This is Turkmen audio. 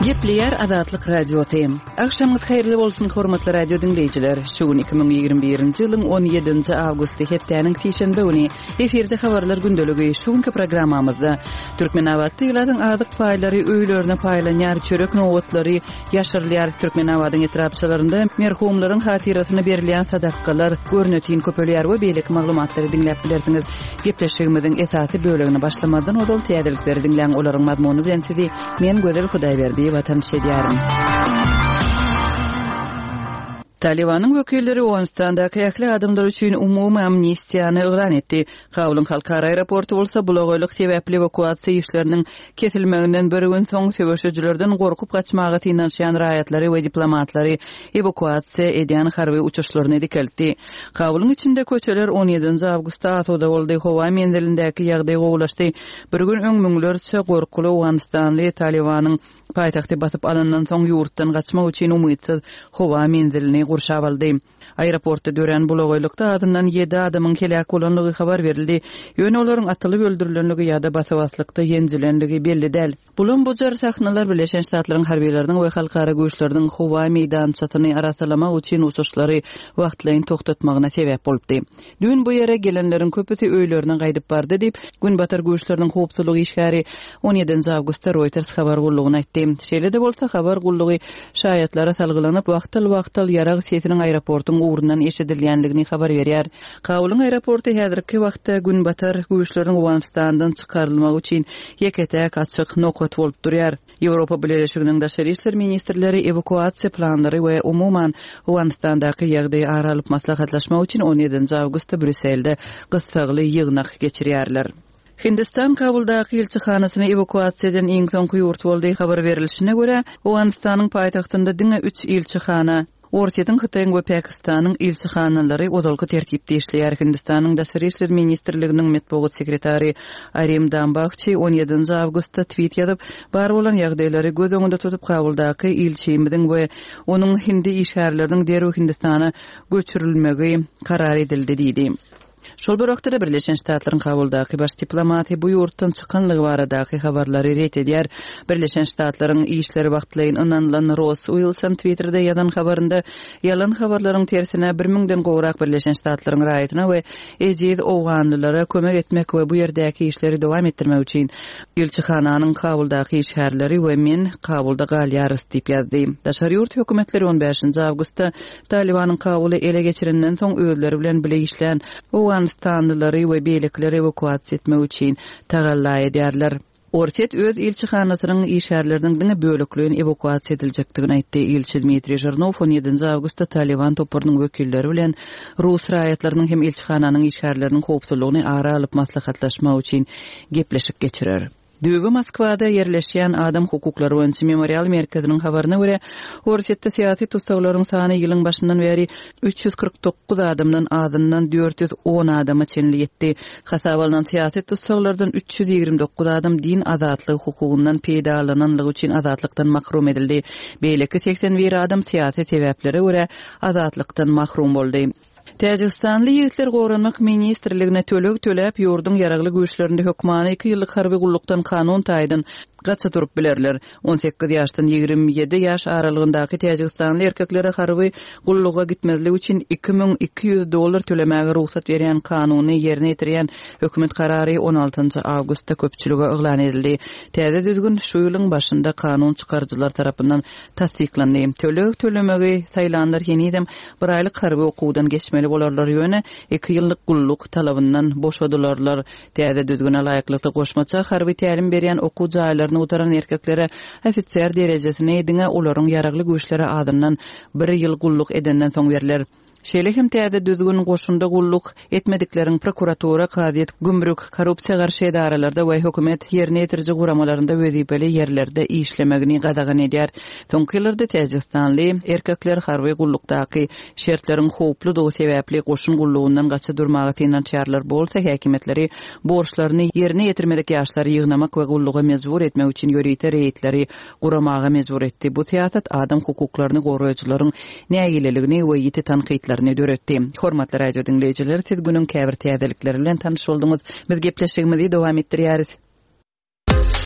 Gepleyer Azatlyk Radio Tem. Akşamyz hayrly bolsun hormatly radio dinleyijiler. Şu gün 2021-nji ýylyň 17-nji awgusty hepdeniň şeşembe güni eferde habarlar gündöligi şu günkü programmamyzda Türkmenawatda ýyladyň azyk paýlary öýlerine paýlanýar çörek nowatlary ýaşyrlýar. Türkmenawadyň etrapçylarynda merhumlaryň hatirasyna berilýän sadakalar görnetiň köpelýär we beýlik maglumatlary dinläp bilersiňiz. Gepleşigimiziň esasy bölegini başlamadan odol täzelikleri dinläň olaryň mazmuny bilen sizi men Gözel Hudaýberdi watan şedýärm. Talibanyň wekilleri Owganistandaky ýakly adamlar üçin umumy amnestiýany elan etdi. Kabulň halkara aeroportu bolsa bulagalyk sebäpli evakuasiýa işleriniň kesilmeginden bir gün soň sebäpçilerden gorkup gaçmagy tinanşýan raýatlary we diplomatlary evakuasiýa edýän harby uçuşlaryny dikeltdi. Kabulyň içinde köçeler 17-nji awgustda atoda boldy. Howa menzilindäki ýagdaý gowulaşdy. Bir gün öňmüňlerçe gorkulu Owganistanly Talibanyň paýtagty basyp alandan soň ýurtdan gaçmak üçin umytsyz howa menzilini gurşap aldy. Aeroportda dören bulagylykda adından 7 adamyň helak bolanlygy habar berildi. Ýöne olaryň atylyp öldürilenligi ýa-da basawaslykda ýenjilenligi belli däl. Bulan bu jar sahnalar Birleşen Ştatlaryň harbiýleriniň we halkara güýçleriniň howa meýdançatyny arasalamak üçin uçuşlary wagtlaýyn toktatmagyna sebäp bolupdy. Dün bu ýere gelenleriň köpüsi öýlerine gaýdyp bardy diýip Günbatar güýçleriniň howpsuzlygy işgäri 17-nji awgustda Reuters habar gullugyna aýtdy. Şeýle de bolsa habar gullugy şaýatlara salgylanyp wagtal ýarag sesiniň aeroportyň uğrundan eşidilýänligini habar berýär. Kabulyň aeroporty häzirki wagtda Günbatar güýçleriniň Owganistandan çykarylmagy üçin ýeketäk açyk nokat bolup durýar. Ýewropa Birleşiginiň daşary işler ministrleri evakuasiýa planlary we umuman Owganistandaky ýagdaýy aralyp maslahatlaşmak üçin 17-nji awgustda Brüsselde gysgaly ýygnak geçirýärler. Hindistan Kabuldaky elçihanasyny evakuasiýa eden iň soňky ýurt boldy. Habar berilişine görä, Owganistanyň paýtagtynda diňe 3 elçihana Ortaýyň Hytaýyň we Pakistanyň elçihanalary ozalky tertipde işleýär. Hindistanyň daşary işler ministrliginiň medeniýet sekretary Arim Dambakçy 17-nji awgustda tweet ýazyp, bar bolan ýagdaýlary göz öňünde tutup Kabuldaky elçimiziň we onuň hindi işgärleriniň derhäw Hindistana göçürilmegi karar edildi diýdi. Şol bir wagtda Birleşen Ştatlaryň Kabuldaky baş diplomaty bu ýurtdan çykanlygy baradaky habarlary ret edýär. Birleşen Ştatlaryň işleri wagtlaýyn ananylan Ross Wilson Twitterda ýazan habarynda ýalan habarlaryň tersine 1000den gowrak Birleşen Ştatlaryň raýatyna we ejiz owganlylara kömek etmek we bu ýerdäki işleri dowam etdirmek üçin elçihananyň Kabuldaky işgärleri we men Kabulda galýarys diýip ýazdy. Daşary ýurt hökümetleri 15-nji awgustda Talibanyň Kabuly ele geçirenden soň öýleri bilen bile işlän Owganistanlylary we beýlikleri evakuasiýa etmek üçin tagalla edýärler. Orset öz elçihanasynyň işgärleriniň diňe bölükligini evakuasiýa ediljekdigini aýtdy. Elçi Dmitri Zhirnov 17-nji awgustda Taliban toplarynyň wekilleri bilen Rus raýatlarynyň hem elçihananyň işgärleriniň howpsuzlygyny ara alyp maslahatlaşmak üçin gepleşip geçirer. Düýbi Moskwada ýerleşýän Adam hukuklary boýunça memorial merkeziniň habaryna görä, Orsetde syýasy tutsaglaryň sany ýylyň başyndan beri 349 adamdan azyndan 410 adama çenli ýetdi. Hasabalynan syýasy tutsaglardan 329 adam din azatlygy hukugundan peýdalananlygy üçin azatlykdan mahrum edildi. Beýleki 81 adam syýasy sebäplere görä azatlykdan mahrum boldy. Täjikstanly ýigitler gowranmak ministrligine töläp ýurdun ýaragly güýçlerinde hökmany 2 ýyllyk harby gullukdan kanun taýdyn gaça turup bilerler. 18 ýaşdan 27 ýaş aralygyndaky Täjikstanly erkeklere harby gulluga gitmezligi üçin $2200 tölemäge ruhsat berýän kanuny ýerine ýetirýän hökümet karary 16-njy awgustda köpçülige eglan edildi. Täze düzgün şu ýylyň başynda kanun çykarjylar tarapyndan tasdiklandy. Tölemegi saýlanlar ýenidem bir aýlyk harby okuwdan geçmeli bolarlar ýöne 2 ýyllyk gulluk talabyndan boşadylarlar. Täze düzgün alaýaklykda goşmaça harby tälim berýän okuw jaýlaryny utaran erkeklere ofisier derejesine ediňe olaryň ýaragly güýçlere adından 1 ýyl gulluk edenden soň beriler. Şeýle hem täze düzgün goşunda gulluk etmedikleriň prokuratura, gaziet, gümrük, korrupsiýa garşy edaralarda we hökümet ýerine ýetiriji guramalaryndə wezipeli ýerlerde işlemegini gadagan edýär. Soňky ýyllarda Täjikstanly erkekler harby gullukdaky şertleriň howply dogy sebäpli goşun gullugundan gaça durmagy tinançýarlar bolsa, häkimetleri borçlaryny ýerine ýetirmedik ýaşlary ýygnamak we gulluga mejbur etmek üçin ýörite reýitleri guramaga mejbur etdi. Bu siýasat adam hukuklaryny goraýjylaryň nägileligini we ýeti tanqid döretdi. Hormatly radio dinleyijiler, siz günün käbir täzelikleri bilen tanyş boldunuz. Biz gepleşigimizi dowam etdirýäris.